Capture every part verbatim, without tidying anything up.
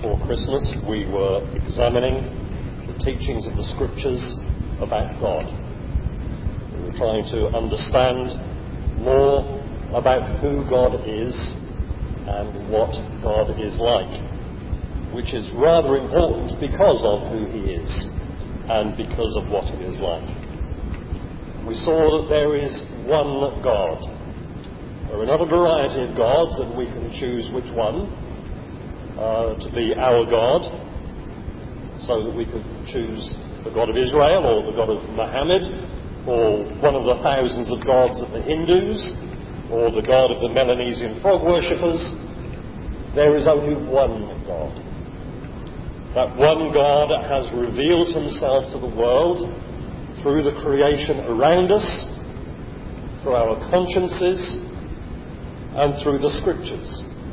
before Christmas, we were examining the teachings of the Scriptures about God. We were trying to understand more about who God is and what God is like, which is rather important because of who he is and because of what he is like. We saw that there is one God. There are another variety of gods, and we can choose which one Uh, to be our God, so that we could choose the God of Israel or the God of Muhammad or one of the thousands of gods of the Hindus or the God of the Melanesian frog worshippers. There is only one God. That one God has revealed himself to the world through the creation around us, through our consciences, and through the Scriptures.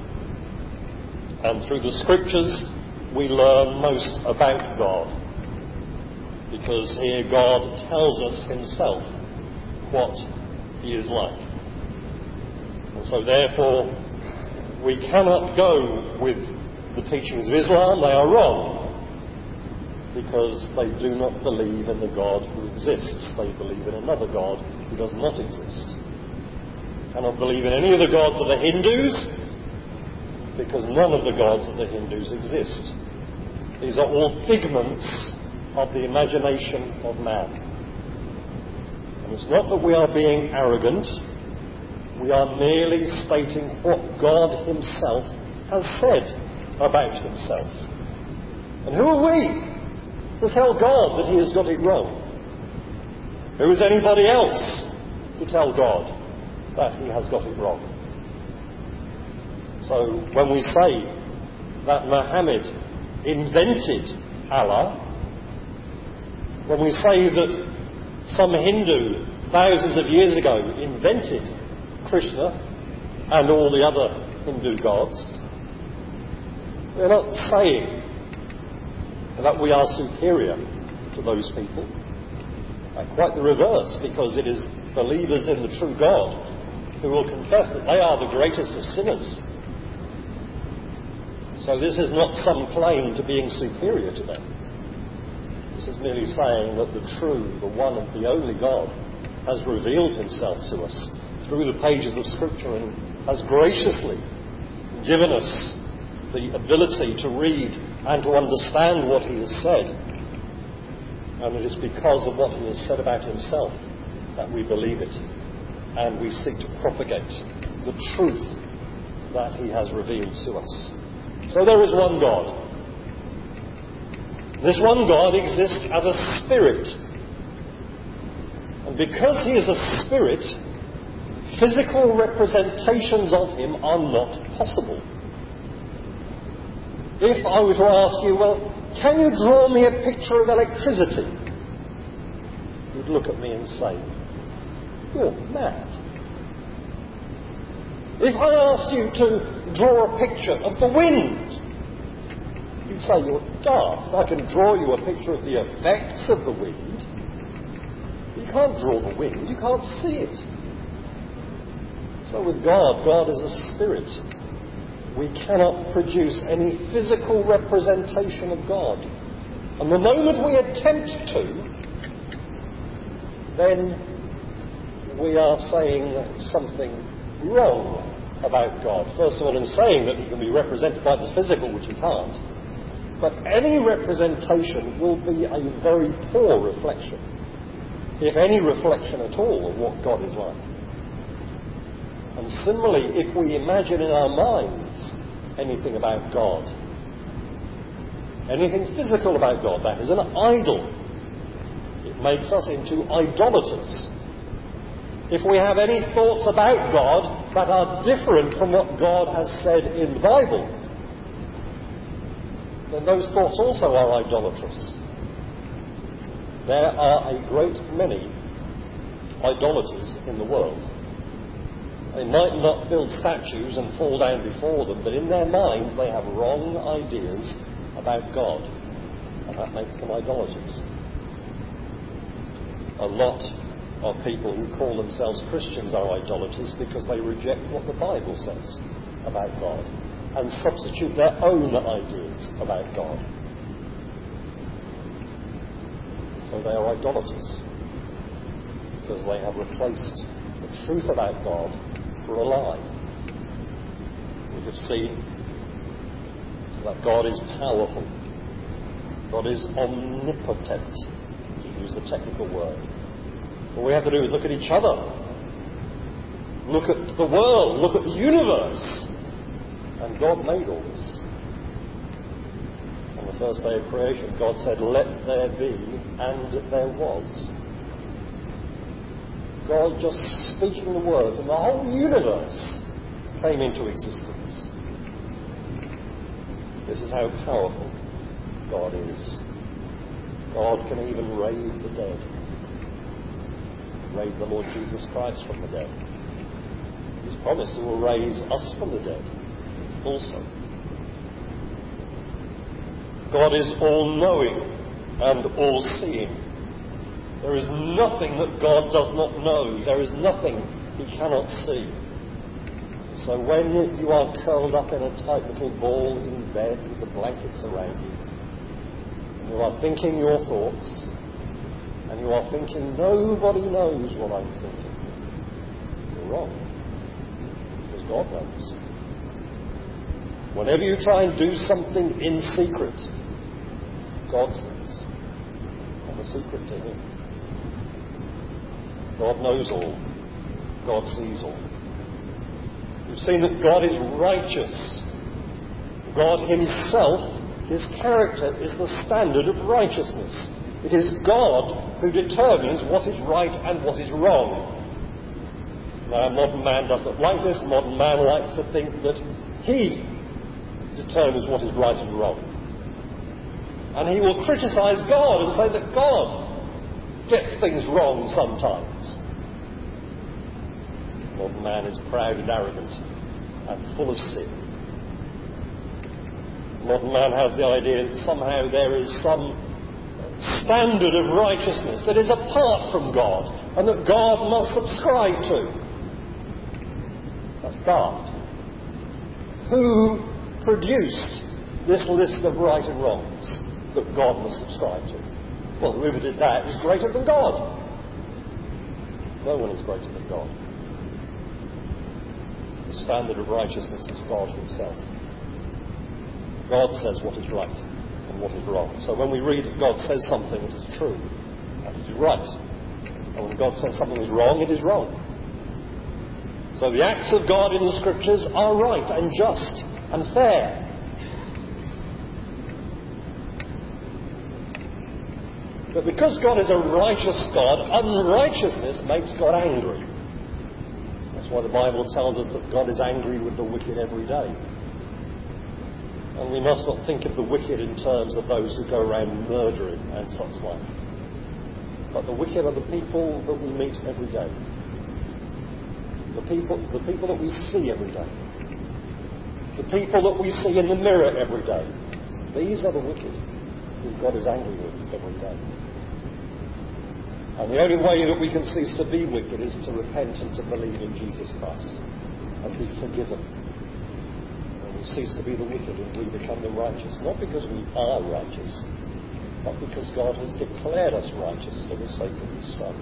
And through the Scriptures we learn most about God, because here God tells us himself what he is like. And so therefore we cannot go with the teachings of Islam. They are wrong, because they do not believe in the God who exists. They believe in another God who does not exist. They cannot believe in any of the gods of the Hindus, because none of the gods of the Hindus exist. These are all figments of the imagination of man. And it's not that we are being arrogant, we are merely stating what God himself has said about himself. And who are we to tell God that he has got it wrong? Who is anybody else to tell God that he has got it wrong? So when we say that Muhammad invented Allah, when we say that some Hindu thousands of years ago invented Krishna and all the other Hindu gods, we're not saying that we are superior to those people. Quite the reverse, because it is believers in the true God who will confess that they are the greatest of sinners. So this is not some claim to being superior to them. This is merely saying that the true, the one and the only God has revealed himself to us through the pages of Scripture and has graciously given us the ability to read and to understand what he has said. And it is because of what he has said about himself that we believe it, and we seek to propagate the truth that he has revealed to us. So there is one God. This one God exists as a spirit. And because he is a spirit, physical representations of him are not possible. If I were to ask you, well, can you draw me a picture of electricity? You'd look at me and say, you're mad. If I asked you to draw a picture of the wind, you'd say you're daft. I can draw you a picture of the effects of the wind. You can't draw the wind, you can't see it. So with God, God is a spirit. We cannot produce any physical representation of God. And the moment we attempt to, then we are saying something wrong about God. First of all, in saying that he can be represented by the physical, which he can't. But any representation will be a very poor reflection, if any reflection at all, of what God is like. And similarly, if we imagine in our minds anything about God, anything physical about God, that is an idol, it makes us into idolaters. If we have any thoughts about God that are different from what God has said in the Bible, then those thoughts also are idolatrous. There are a great many idolaters in the world. They might not build statues and fall down before them, but in their minds they have wrong ideas about God, and that makes them idolaters. A lot of people who call themselves Christians are idolaters because they reject what the Bible says about God. and substitute their own ideas about God. So they are idolaters, because they have replaced the truth about God for a lie. We have seen that God is powerful. God is omnipotent, to use the technical word. All we have to do is look at each other. Look at the world. Look at the universe. And God made all this. On the first day of creation, God said, "Let there be," and there was. God just speaking the words, and the whole universe came into existence. This is how powerful God is. God can even raise the dead. Raise the Lord Jesus Christ from the dead. He's promised He will raise us from the dead also. God is all-knowing and all-seeing. There is nothing that God does not know. There is nothing He cannot see. So when you are curled up in a tight little ball in bed with the blankets around you, and you are thinking your thoughts, and you are thinking, nobody knows what I'm thinking, you're wrong. Because God knows. Whenever you try and do something in secret, God sees. Not a secret to Him. God knows all. God sees all. We've seen that God is righteous. God Himself, His character, is the standard of righteousness. It is God who determines what is right and what is wrong. Now, modern man doesn't like this. Modern man likes to think that he determines what is right and wrong. And he will criticise God and say that God gets things wrong sometimes. Modern man is proud and arrogant and full of sin. Modern man has the idea that somehow there is some standard of righteousness that is apart from God and that God must subscribe to. That's daft. Who produced this list of right and wrongs that God must subscribe to? Well, whoever did that is greater than God. No one is greater than God. The standard of righteousness is God Himself. God says what is right and what is wrong. So when we read that God says something, it is true and it is right. And when God says something is wrong, it is wrong. So the acts of God in the Scriptures are right and just and fair. But because God is a righteous God, unrighteousness makes God angry. That's why the Bible tells us that God is angry with the wicked every day. And we must not think of the wicked in terms of those who go around murdering and such like. But the wicked are the people that we meet every day. The people, the people that we see every day. The people that we see in the mirror every day. These are the wicked who God is angry with every day. And the only way that we can cease to be wicked is to repent and to believe in Jesus Christ and be forgiven. And we cease to be the wicked and we become the righteous. Not because we are righteous, but because God has declared us righteous for the sake of His Son.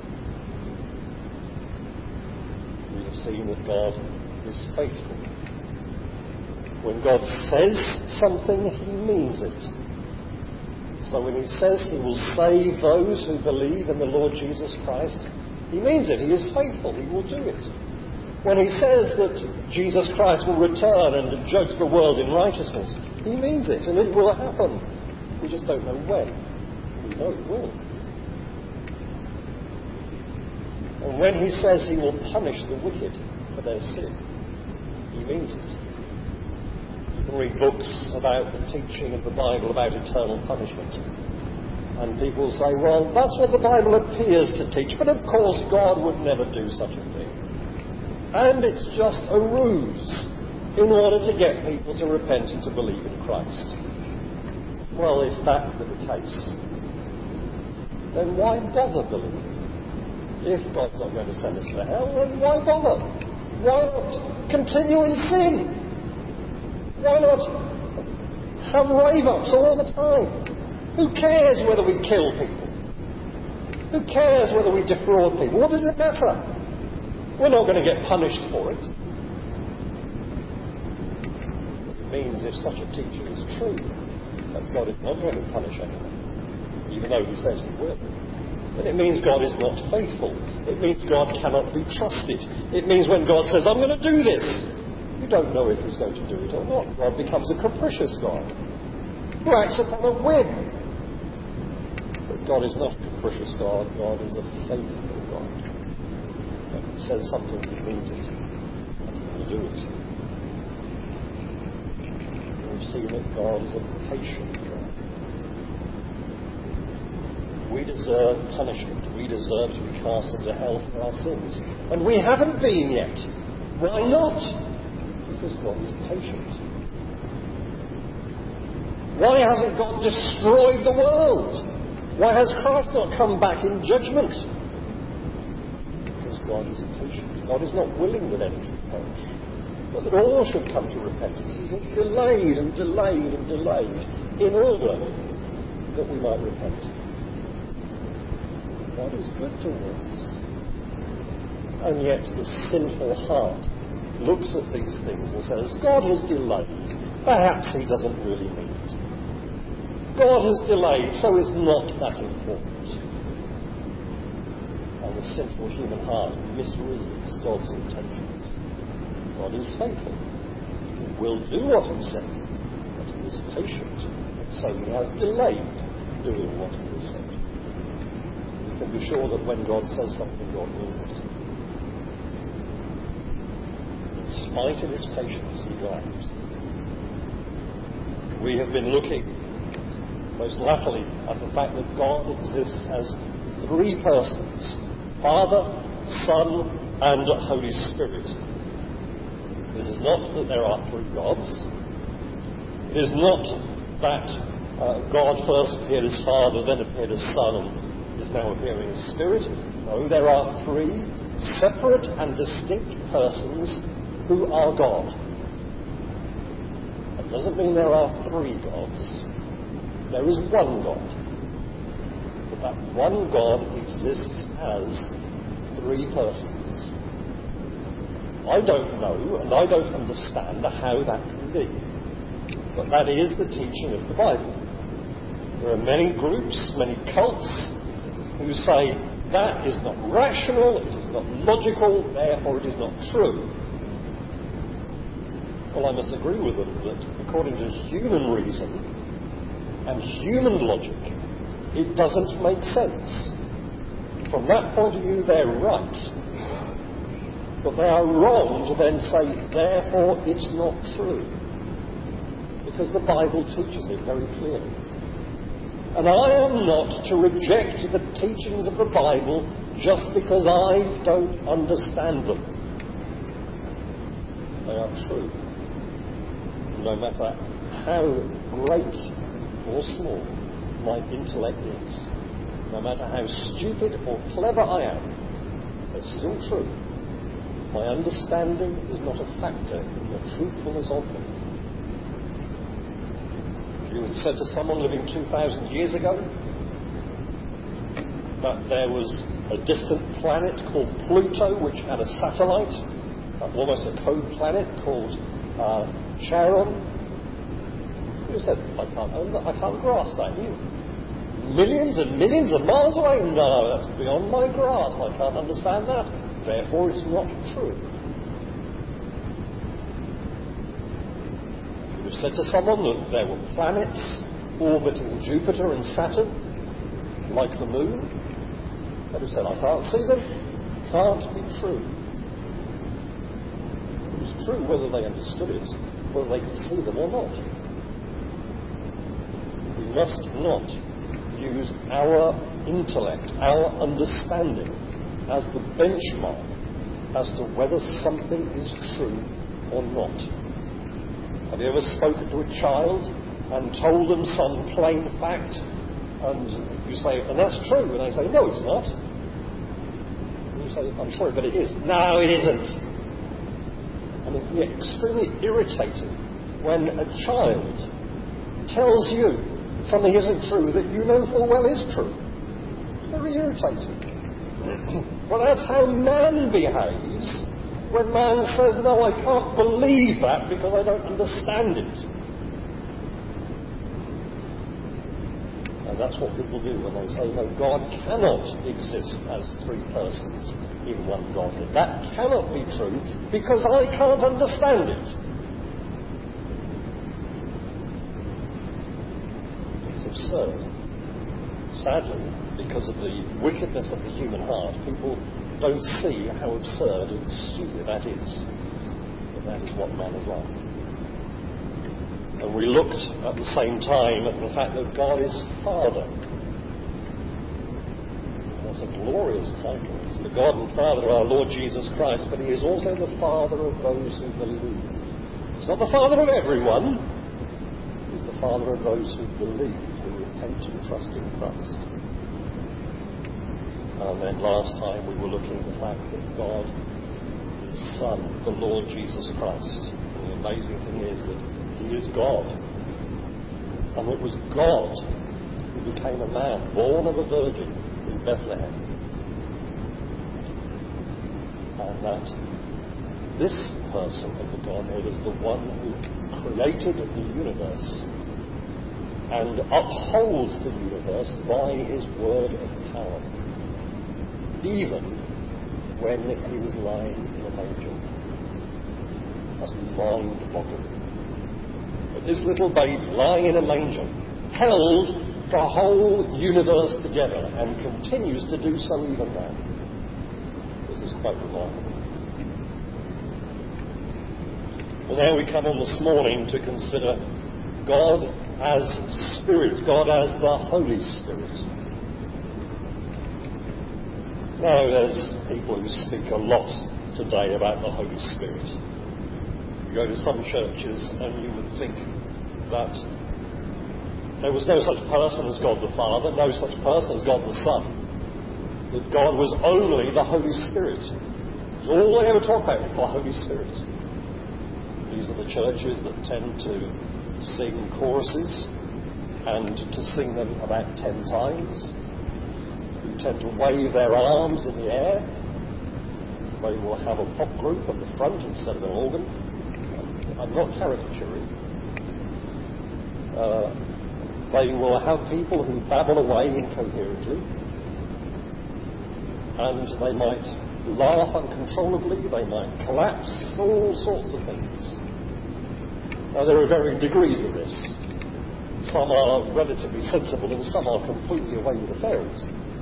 We have seen that God is faithful. When God says something, He means it. So when He says He will save those who believe in the Lord Jesus Christ, He means it. He is faithful. He will do it. When He says that Jesus Christ will return and judge the world in righteousness, He means it, and it will happen. We just don't know when. We know it will. And when He says He will punish the wicked for their sin, He means it. You can read books about the teaching of the Bible about eternal punishment. And people say, well, that's what the Bible appears to teach, but of course God would never do such a thing. And it's just a ruse in order to get people to repent and to believe in Christ. Well, if that were the case, then why bother believing? If God's not going to send us to hell, then why bother? Why not continue in sin? Why not have rave-ups all the time? Who cares whether we kill people? Who cares whether we defraud people? What does it matter? We're not going to get punished for it. It means if such a teaching is true, that God is not going to punish anyone, even though he says he will. Then it means God is not faithful. It means God cannot be trusted. It means when God says, I'm going to do this, you don't know if he's going to do it or not. God becomes a capricious God who acts upon a whim. But God is not a capricious God. God is a faithful God. When he says something, he means it. And he will do it. We've seen that God is a patient God. We deserve punishment. We deserve to be cast into hell for our sins. And we haven't been yet. Why not? Because God is patient. Why hasn't God destroyed the world? Why has Christ not come back in judgment? Because God is patient. God is not willing that any should perish, but that all should come to repentance. He has delayed and delayed and delayed in order that we might repent. God is good towards us. And yet the sinful heart looks at these things and says, God has delayed. Perhaps he doesn't really mean it. God has delayed, so it's not that important. And the sinful human heart misreads God's intentions. God is faithful. He will do what he said, but he is patient. And so he has delayed doing what he has said. You can be sure that when God says something, God means it. In spite of his patience, he will act. We have been looking most latterly at the fact that God exists as three persons: Father, Son, and Holy Spirit. This is not that there are three gods. It is not that uh, God first appeared as Father, then appeared as Son, and is now appearing as Spirit. No, there are three separate and distinct persons who are God. That doesn't mean there are three gods. There is one God. But that one God exists as three persons. I don't know and I don't understand how that can be. But that is the teaching of the Bible. There are many groups, many cults, who say that is not rational, it is not logical, therefore it is not true. Well, I must agree with them that according to human reason and human logic, it doesn't make sense. From that point of view, they're right. But they are wrong to then say, therefore it's not true. Because the Bible teaches it very clearly. And I am not to reject the teachings of the Bible just because I don't understand them. They are true. No matter how great or small my intellect is, no matter how stupid or clever I am, they're still true. My understanding is not a factor in the truthfulness of them. You had said to someone living two thousand years ago that there was a distant planet called Pluto which had a satellite, almost a code planet called uh, Charon. You said, I can't, I can't grasp that. You, millions and millions of miles away? No, that's beyond my grasp. I can't understand that. Therefore, it's not true. You've said to someone that there were planets orbiting Jupiter and Saturn, like the moon. They'd have said, I can't see them. Can't be true. It was true whether they understood it, whether they could see them or not. We must not use our intellect, our understanding, as the benchmark as to whether something is true or not. Have you ever spoken to a child and told them some plain fact, and you say, and that's true, and they say, no, it's not. And you say, I'm sorry, but it is. No, it isn't. And it can get extremely irritating when a child tells you something isn't true that you know full well is true. Very irritating. Well, that's how man behaves when man says, no, I can't believe that because I don't understand it. And that's what people do when they say, no, God cannot exist as three persons in one Godhead. That cannot be true because I can't understand it. It's absurd. Sadly, because of the wickedness of the human heart, people don't see how absurd and stupid that is. But that is what man is like. And we looked at the same time at the fact that God is Father. That's a glorious title. He's the God and Father of our Lord Jesus Christ, but he is also the Father of those who believe. He's not the Father of everyone. He's the Father of those who believe, who repent and trust in Christ. And then last time we were looking at the fact that God, his Son, the Lord Jesus Christ. And the amazing thing is that he is God. And it was God who became a man, born of a virgin in Bethlehem. And that this person of the Godhead is the one who created the universe and upholds the universe by his word of power, even when he was lying in a manger. That's mind-boggling. But this little baby lying in a manger held the whole universe together and continues to do so even now. This is quite remarkable. Well, now we come on this morning to consider God as Spirit, God as the Holy Spirit. Now, there's people who speak a lot today about the Holy Spirit. You go to some churches and you would think that there was no such person as God the Father, no such person as God the Son, that God was only the Holy Spirit. All they ever talk about is the Holy Spirit. These are the churches that tend to sing choruses and to sing them about ten times. Who tend to wave their arms in the air. They will have a pop group at the front instead of an organ. I'm not caricaturing. Uh, they will have people who babble away incoherently, and they might laugh uncontrollably, they might collapse, all sorts of things. Now, there are varying degrees of this. Some are relatively sensible and some are completely away with the fairies.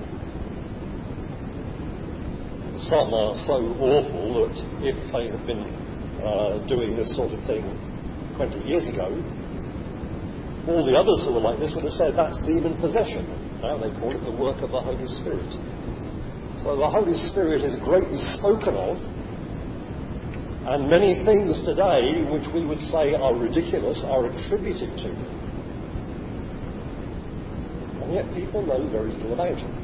Some are so awful that if they had been uh, doing this sort of thing twenty years ago, all the others who were like this would have said that's demon possession. Now they call it the work of the Holy Spirit. So the Holy Spirit is greatly spoken of, and many things today which we would say are ridiculous are attributed to him. And yet people know very little about him.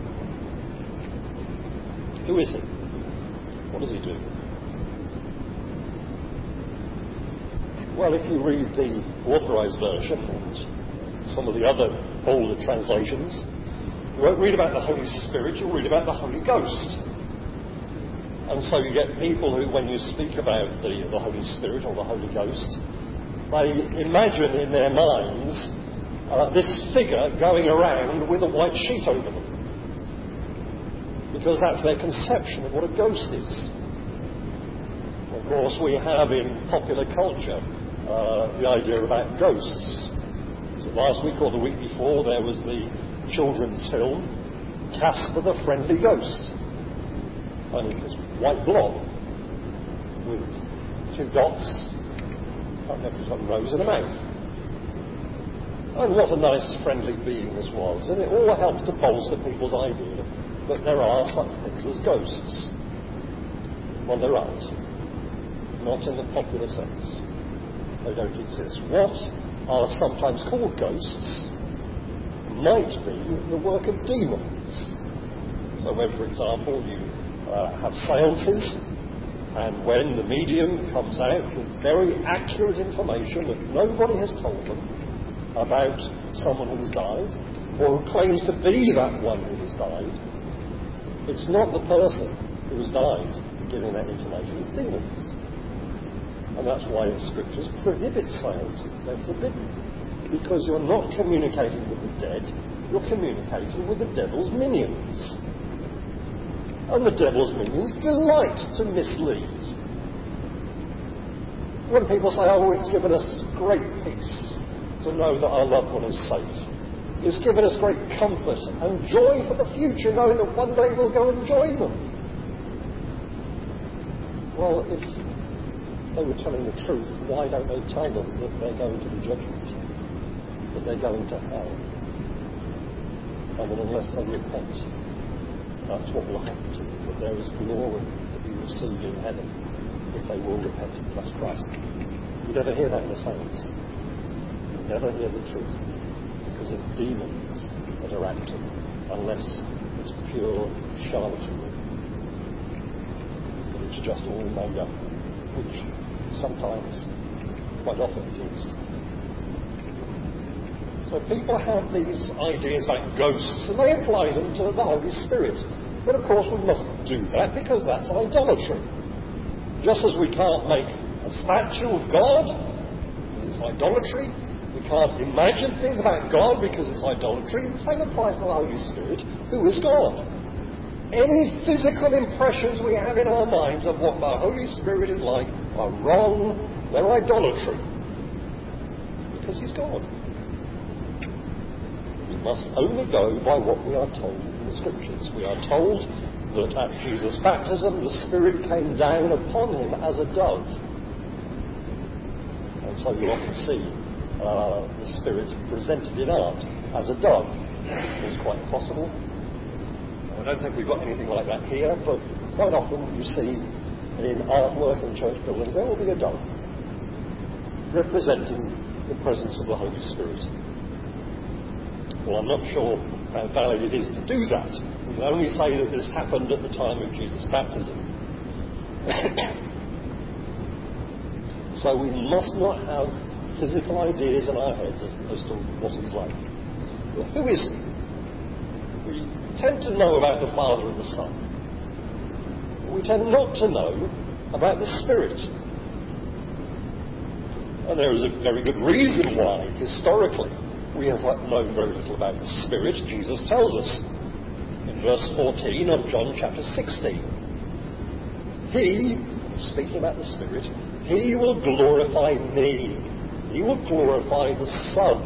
Who is he? What does he do? Well, if you read the Authorized Version and some of the other older translations, you won't read about the Holy Spirit, you'll read about the Holy Ghost. And so you get people who, when you speak about the, the Holy Spirit or the Holy Ghost, they imagine in their minds uh, this figure going around with a white sheet over them. Because that's their conception of what a ghost is. Of course, we have in popular culture uh, the idea about ghosts. Was it last week or the week before there was the children's film Casper the Friendly Ghost, and it's this white blob with two dots, I can't remember, it's got a nose and a mouth. And what a nice friendly being this was, and it all helps to bolster people's idea that there are such things as ghosts. Well, there aren't. Not in the popular sense. They don't exist. What are sometimes called ghosts might be the work of demons. So when, for example, you uh, have seances, And when the medium comes out with very accurate information that nobody has told them about someone who's died, or who claims to be that one who has died, it's not the person who has died giving that information, it's demons. And that's why the scriptures prohibit seances. They're forbidden. Because you're not communicating with the dead, you're communicating with the devil's minions. And the devil's minions delight to mislead. When people say, oh, it's given us great peace to know that our loved one is safe. It's given us great comfort and joy for the future, knowing that one day we'll go and join them. Well, if they were telling the truth, why don't they tell them that they're going to the judgment? That they're going to hell? And that unless they repent, that's what will happen to them. That there is glory to be received in heaven if they will repent and trust Christ. You never hear that in the saints. You never hear the truth. Because it's demons that are acting, unless it's pure charlatanry. But it's just all made up, which sometimes, quite often it is. So people have these ideas about ghosts, and they apply them to the Holy Spirit. But of course we mustn't do that, because that's idolatry. Just as we can't make a statue of God, because it's idolatry, we can't imagine things about God because it's idolatry. The same applies to the Holy Spirit, who is God. Any physical impressions we have in our minds of what the Holy Spirit is like are wrong. They're idolatry. Because he's God. We must only go by what we are told in the Scriptures. We are told that at Jesus' baptism the Spirit came down upon him as a dove. And so you often see Uh, the Spirit presented in art as a dove. It's quite possible. I don't think we've got anything like that here, but quite often you see in artwork in church buildings there will be a dove representing the presence of the Holy Spirit. Well, I'm not sure how valid it is to do that. We can only say that this happened at the time of Jesus' baptism. So we must not have physical ideas in our heads as, as to what he's like. Well, who is he? We tend to know about the Father and the Son. We tend not to know about the Spirit. And there is a very good reason why, historically, we have known very little about the Spirit. Jesus tells us in verse fourteen of John chapter sixteen. He, speaking about the Spirit, he will glorify me. He will glorify the Son.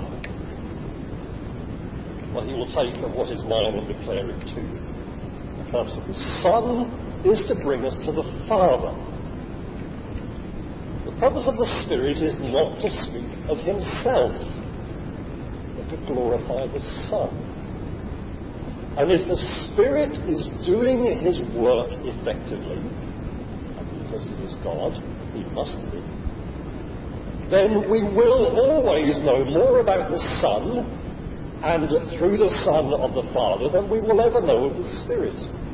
Well, he will take of what is mine and declare it to you. The purpose of the Son is to bring us to the Father. The purpose of the Spirit is not to speak of himself, but to glorify the Son. And if the Spirit is doing his work effectively, and because he is God, he must be, then we will always know more about the Son, and through the Son of the Father, than we will ever know of the Spirit.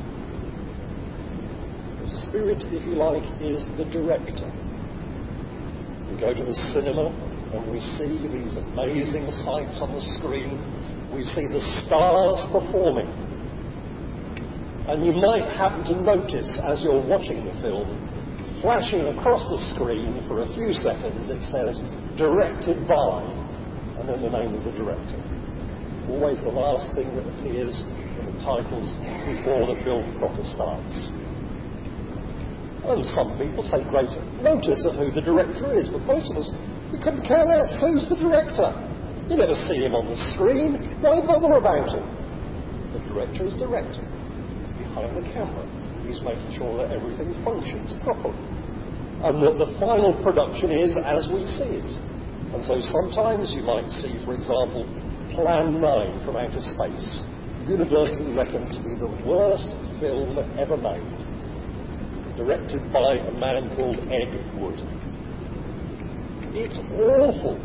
The Spirit, if you like, is the director. We go to the cinema and we see these amazing sights on the screen. We see the stars performing. And you might happen to notice, as you're watching the film, flashing across the screen for a few seconds, it says, directed by, and then the name of the director. Always the last thing that appears in the titles before the film proper starts. And some people take great notice of who the director is, but most of us, we couldn't care less. Who's the director? You never see him on the screen. Why bother about him? The director is director. He's behind the camera. He's making sure that everything functions properly. And that the final production is as we see it. And so sometimes you might see, for example, Plan nine from Outer Space, universally reckoned to be the worst film ever made, directed by a man called Ed Wood. It's awful.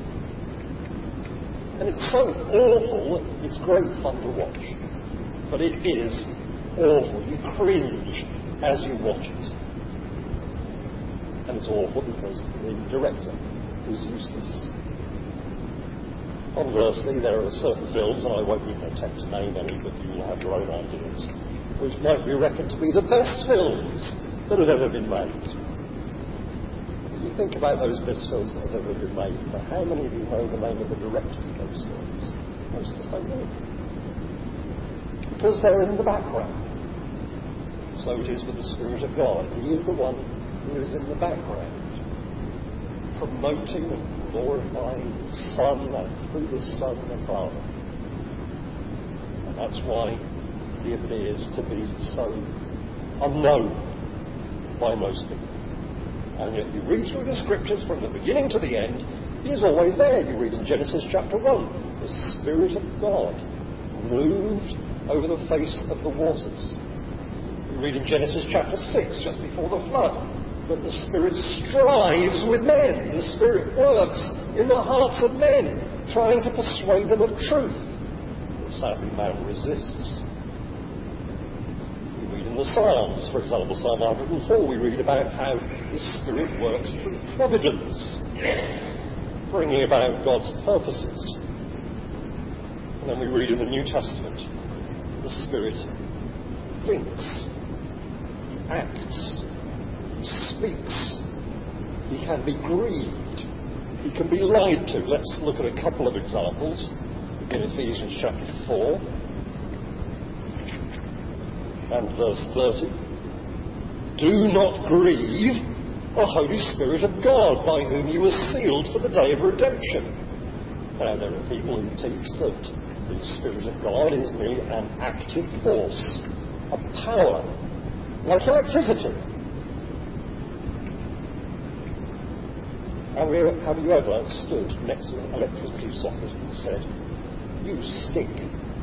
And it's so awful, it's great fun to watch. But it is awful. You cringe as you watch it. And it's awful because the director is useless. Conversely, there are certain films, and I won't even attempt to name any, but you will have your own ideas, which might be reckoned to be the best films that have ever been made. You think about those best films that have ever been made, but how many of you know the name of the directors of those films? Most of us don't know. Because they're in the background. So it is with the Spirit of God. He is the one who is in the background, promoting and glorifying the Son and through the Son the Father. And that's why he appears to be so unknown by most people. And yet you read through the scriptures from the beginning to the end, he is always there. You read in Genesis chapter one, the Spirit of God moved over the face of the waters. You read in Genesis chapter six, just before the flood, that the Spirit strives with men. The Spirit works in the hearts of men, trying to persuade them of truth. But sadly, man resists. We read in the Psalms, for example, Psalm one hundred four, we read about how the Spirit works through providence, bringing about God's purposes. And then we read in the New Testament, the Spirit thinks, he acts, speaks, he can be grieved, he can be lied to. Let's look at a couple of examples in Ephesians chapter four and verse thirty. Do not grieve the Holy Spirit of God, by whom you were sealed for the day of redemption. Now, there are people who teach that the Spirit of God is merely an active force, a power, like electricity. Have you, have you ever stood next to an electricity socket and said, you stink?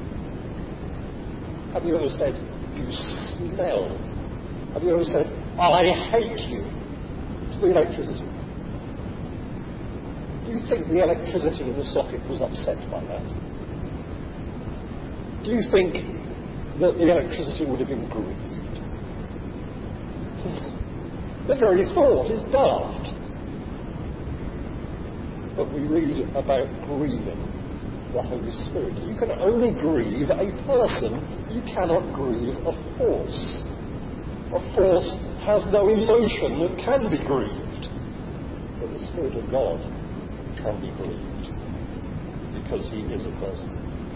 Have you ever said, you smell? Have you ever said, I hate you, to the electricity? Do you think the electricity in the socket was upset by that? Do you think that the electricity would have been grieved? The very thought is daft. But we read about grieving the Holy Spirit. You can only grieve a person, you cannot grieve a force. A force has no emotion that can be grieved. But the Spirit of God can be grieved, because he is a person.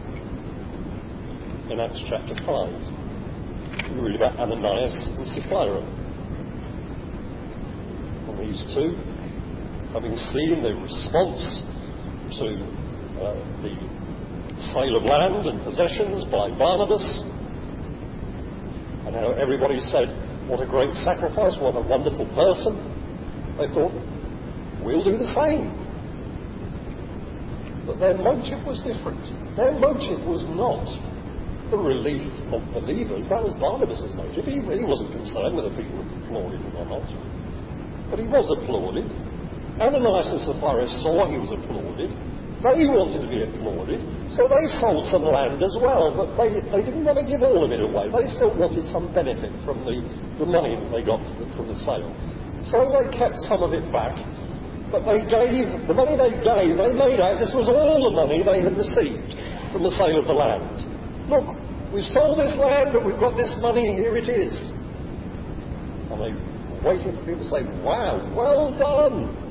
In Acts chapter five, we read about Ananias and Sapphira. And these two, having seen the response to uh, the sale of land and possessions by Barnabas, and how everybody said, what a great sacrifice, what a wonderful person, they thought, we'll do the same. But their motive was different. Their motive was not the relief of believers. That was Barnabas' motive. He, he wasn't concerned whether people applauded him or not. But he was applauded. Ananias and Sapphira saw he was applauded. They wanted to be applauded, so they sold some land as well, but they, they didn't want to give all of it away. They still wanted some benefit from the, the money that they got from the sale. So they kept some of it back, but they gave, the money they gave, they made out this was all the money they had received from the sale of the land. Look, we've sold this land, but we've got this money, here it is. And they were waiting for people to say, wow, well done.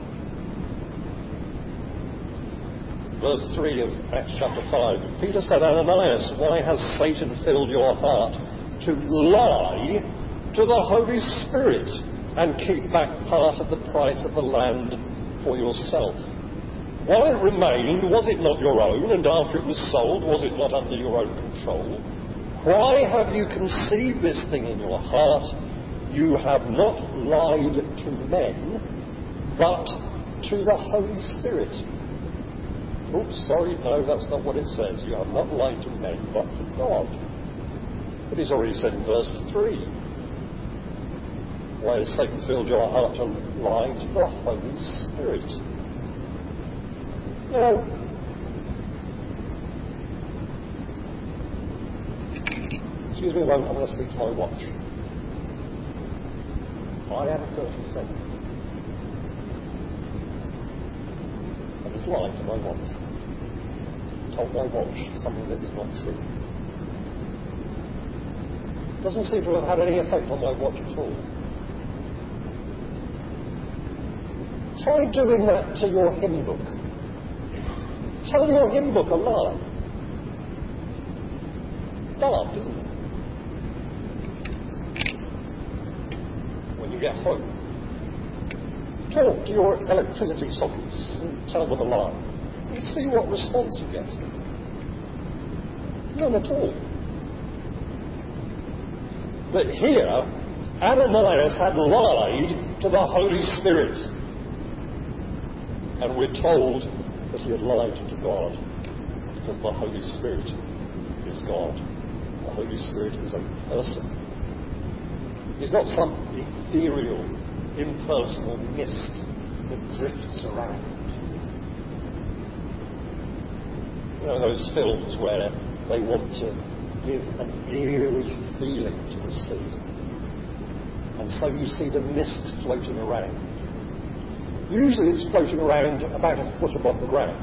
Verse three of Acts chapter five, Peter said, Ananias, why has Satan filled your heart to lie to the Holy Spirit and keep back part of the price of the land for yourself? While it remained, was it not your own? And after it was sold, was it not under your own control? Why have you conceived this thing in your heart? You have not lied to men, but to the Holy Spirit. Oops, sorry, no, that's not what it says. You have not lied to men, but to God. But he's already said in verse three, why has Satan filled your heart to lie to the Holy Spirit? Now, excuse me a moment, I'm going to speak to my watch. I am thirty-seven. has lied to my watch. Told my watch something that is not true. Doesn't seem to have had any effect on my watch at all. Try doing that to your hymn book. Tell your hymn book a lie. Daft, isn't it? When you get home, talk to your electricity sockets and tell them a lie. And see what response you get. None at all. But here, Ananias had lied to the Holy Spirit. And we're told that he had lied to God, because the Holy Spirit is God. The Holy Spirit is a person. He's not some ethereal, impersonal mist that drifts around. You know those films where they want to give an eerie feeling to the sea, and so you see the mist floating around. Usually it's floating around about a foot above the ground,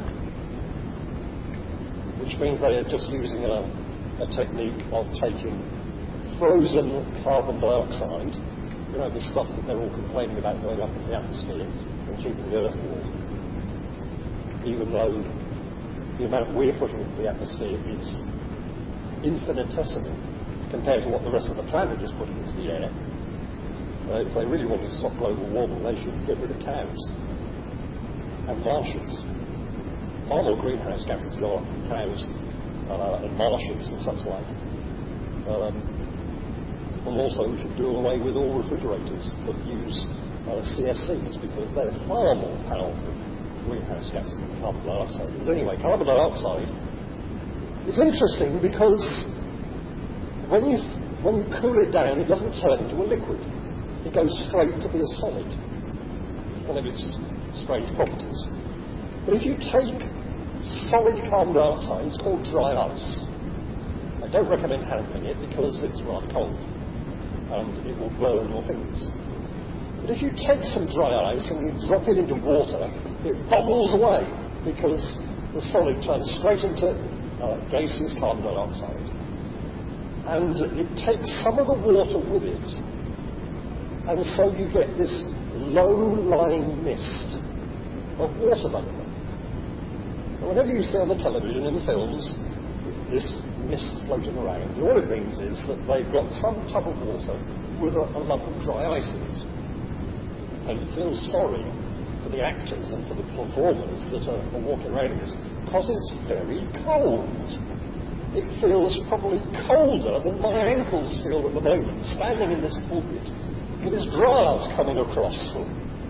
which means they are just using a, a technique of taking frozen carbon dioxide, you know, the stuff that they're all complaining about going up in the atmosphere and keeping the Earth warm, even though the amount we're putting into the atmosphere is infinitesimal compared to what the rest of the planet is putting into the air. Uh, if they really wanted to stop global warming, they should get rid of cows and marshes. Far more greenhouse gases go up from cows uh, and marshes and such like. Um, and also we should do away with all refrigerators that use uh, C F Cs, because they're far more powerful greenhouse gases than carbon dioxide is. Anyway, carbon dioxide is interesting because when you, when you cool it down, it doesn't turn into a liquid. It goes straight to be a solid, one of its strange properties. But if you take solid carbon dioxide, it's called dry ice. I don't recommend handling it because it's rather cold and it will burn your fingers. But if you take some dry ice and you drop it into water, it bubbles away because the solid turns straight into uh, gaseous carbon dioxide, and it takes some of the water with it. And so you get this low-lying mist of water vapour. So whenever you see on the television in the films this mist floating around, all it means is that they've got some tub of water with a, a lump of dry ice in it. And you feel sorry for the actors and for the performers that are, are walking around in this, because it's very cold. It feels probably colder than my ankles feel at the moment, standing in this pulpit with his dry ice coming across them.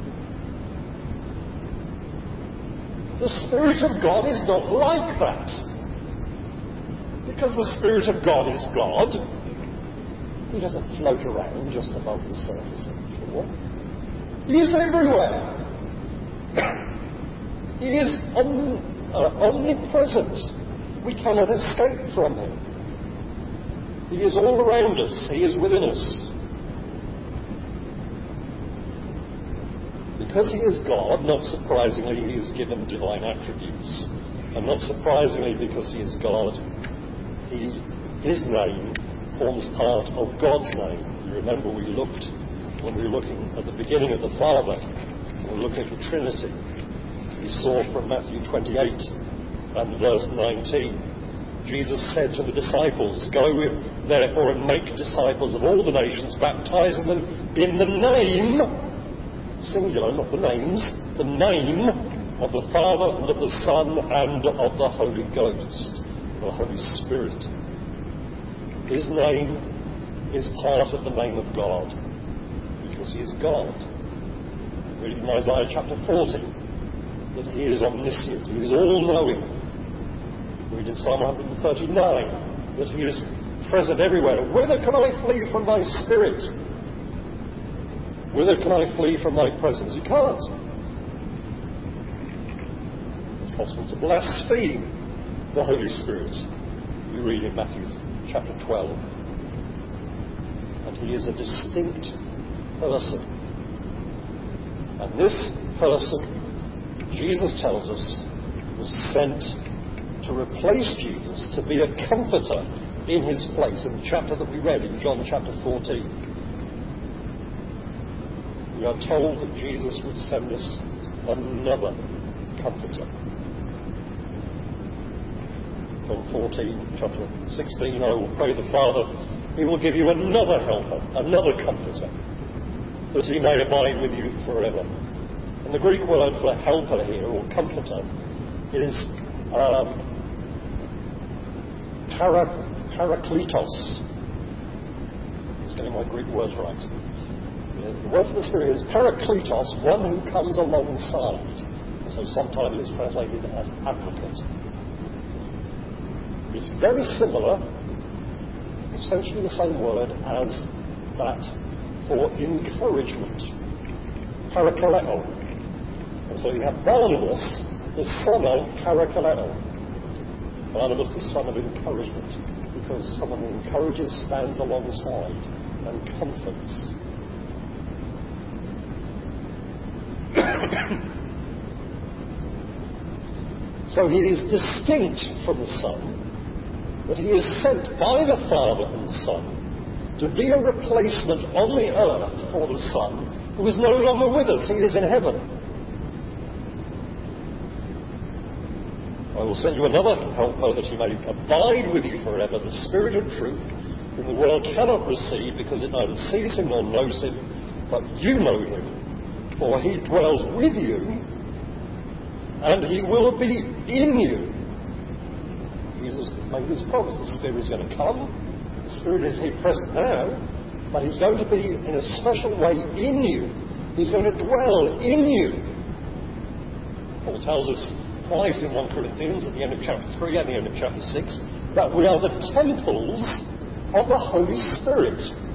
The Spirit of God is not like that. Because the Spirit of God is God, he doesn't float around just above the surface of the floor. He is everywhere. He is om- uh, omnipresent. We cannot escape from him. He is all around us. He is within us. Because he is God, not surprisingly, he is given divine attributes. And not surprisingly, because he is God, he, his name forms part of God's name. You remember we looked, when we were looking at the beginning of the Father, we were looking at the Trinity. We saw from Matthew twenty-eight and verse nineteen, Jesus said to the disciples, "Go therefore and make disciples of all the nations, baptizing them in the name," singular, not the names, the name of the Father and of the Son and of the Holy Ghost, the Holy Spirit. His name is part of the name of God, because he is God. Read in Isaiah chapter forty that he is omniscient, he is all-knowing. Read in Psalm one thirty-nine that he is present everywhere. Whither can I flee from thy Spirit? Whither can I flee from thy presence? You can't. It's possible to blaspheme the Holy Spirit. We read in Matthew chapter twelve. And he is a distinct person. And this person, Jesus tells us, was sent to replace Jesus, to be a comforter in his place, in the chapter that we read in John chapter fourteen. We are told that Jesus would send us another comforter. John fourteen, chapter sixteen, I will pray the Father, he will give you another helper, another comforter, that he may abide with you forever. And the Greek word for helper here, or comforter, is um, para, parakletos. Just getting my Greek words right. The word for the Spirit is parakletos, one who comes alongside. So sometimes it's translated as advocate. It's very similar, essentially the same word as that for encouragement, parakaleo. And so you have Barnabas, the son of parakaleo. Barnabas, the son of encouragement, because someone who encourages stands alongside and comforts. So he is distinct from the Son, but he is sent by the Father and the Son to be a replacement on the earth for the Son, who is no longer with us. He is in heaven. I will send you another helper that he may abide with you forever, the Spirit of truth, whom the world cannot receive because it neither sees him nor knows him, but you know him, for he dwells with you and he will be in you. Jesus made this promise. The Spirit is going to come. The Spirit is here present now, but he's going to be in a special way in you. He's going to dwell in you. Paul tells us twice in First Corinthians, at the end of chapter three and the end of chapter six, that we are the temples of the Holy Spirit.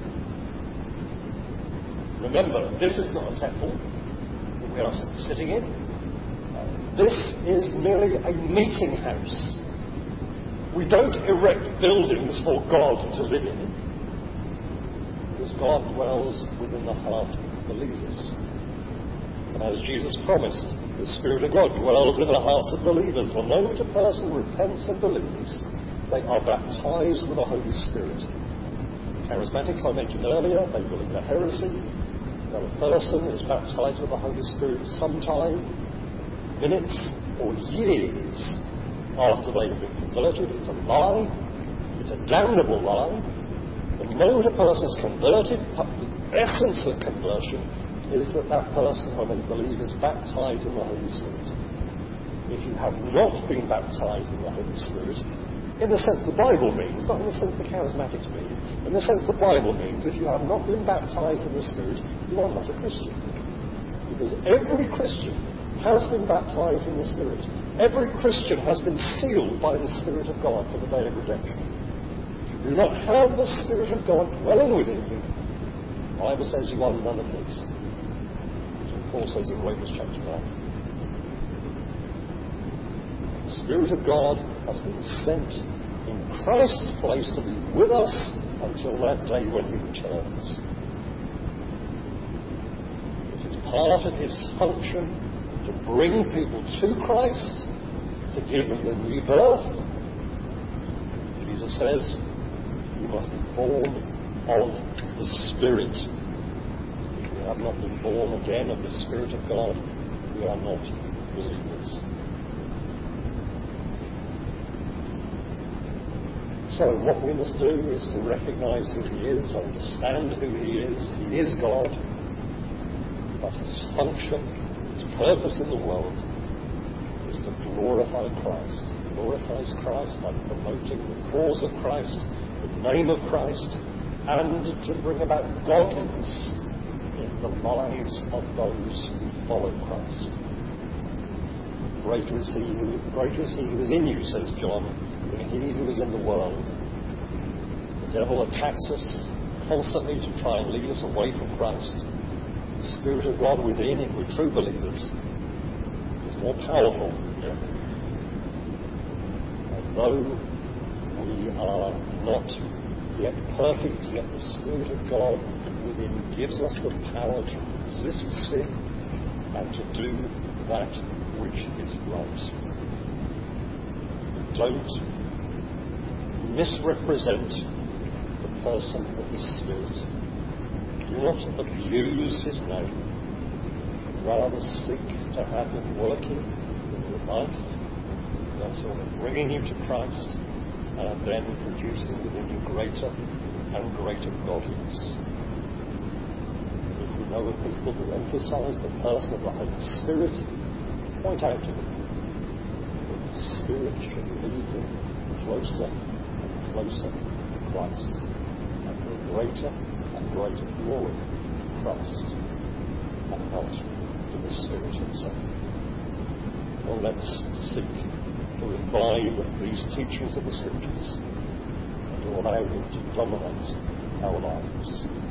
Remember, this is not a temple that we are sitting in. This is merely a meeting house. We don't erect buildings for God to live in, because God dwells within the heart of believers. And as Jesus promised, the Spirit of God dwells in the hearts of believers. The moment a person repents and believes, they are baptized with the Holy Spirit. Charismatics, I mentioned earlier, they believe a heresy. That a person is baptized with the Holy Spirit sometime, minutes or years after they have been converted. It's a lie. It's a damnable lie. The moment a person is converted, the essence of conversion is that that person, when they believe, is baptized in the Holy Spirit. If you have not been baptized in the Holy Spirit, in the sense the Bible means, not in the sense the charismatics mean, in the sense the Bible means, if you have not been baptized in the Spirit, you are not a Christian. Because every Christian has been baptized in the Spirit. Every Christian has been sealed by the Spirit of God for the day of redemption. If you do not have the Spirit of God dwelling within you, the Bible says you are none of His. So Paul says in Romans chapter nine. The Spirit of God has been sent in Christ's place to be with us until that day when He returns. It is part of His function to bring people to Christ, to give them the new birth. Jesus says, you must be born of the Spirit. If we have not been born again of the Spirit of God, we are not believers. So what we must do is to recognize who He is, understand who He is. He is God, but His function, His purpose in the world is to glorify Christ. He glorifies Christ by promoting the cause of Christ, the name of Christ, and to bring about godliness in the lives of those who follow Christ. Greater is He who, greater is He who is in you, says John, than he who is in the world. The devil attacks us constantly to try and lead us away from Christ. The Spirit of God within, if we're true believers, is more powerful than the devil. Although we are not yet perfect, yet the Spirit of God within gives us the power to resist sin and to do that which is right. don't misrepresent the person of the Spirit. Do not abuse his name. Rather seek to have him working in your life, that's all, bringing you to Christ, and then producing within you greater and greater godliness. If you know of people who emphasize the person of the Holy Spirit, point out to them that the Spirit should lead them closer and closer to Christ, and to a greater and greater glory of Christ, and not to the Spirit himself. Well, let's seek to imbibe these teachings of the Scriptures and to allow them to dominate our lives.